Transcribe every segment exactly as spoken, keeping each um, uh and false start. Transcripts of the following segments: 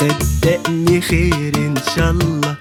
صدقني خير ان شاء الله،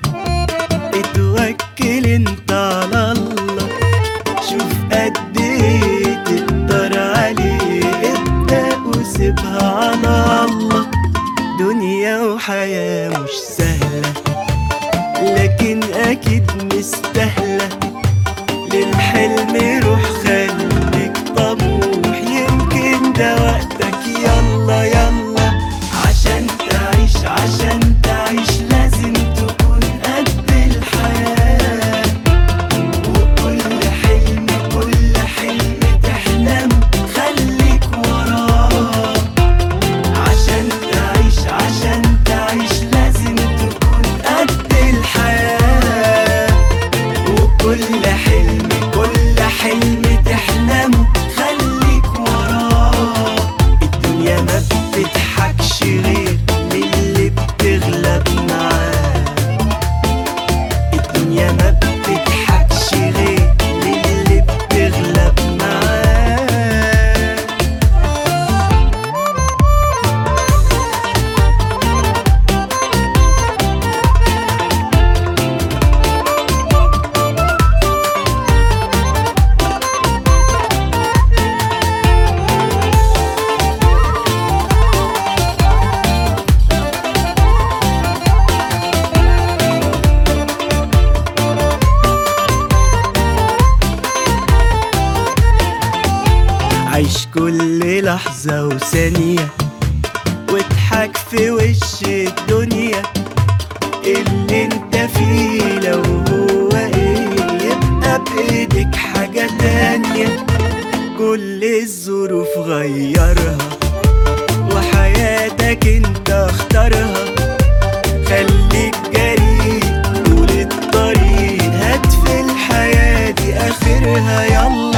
اتوكل انت على الله. شوف قد ايه تقدر عليه، ابدأ وسيبها على الله. دنيا وحياة مش سهلة، لكن اكيد مستاهلة. للحلم روح خليك طموح، يمكن ده وقتك. يلا يلا عشان تعيش، عشان تعيش لازم تكون قد الحياة. وكل حلم كل حلم تحلم خليك وراه. عشان تعيش عشان تعيش لازم تكون قد الحياة. وكل حلم كل حلم تحلم خليك وراه. الدنيا ما بتضحكش غير للي بتغلب معاه. الدنيا ما بتضحكش غير للي بتغلب معاه. عيش كل لحظة وثانية، واضحك في وش الدنيا. اللي انت فيه لو هو ايه، يبقى بايدك حاجة تانية. كل الظروف غيرها، وحياتك انت اختارها. خليك جريء طول الطريق، هات في الحياة دي اخرها. يلا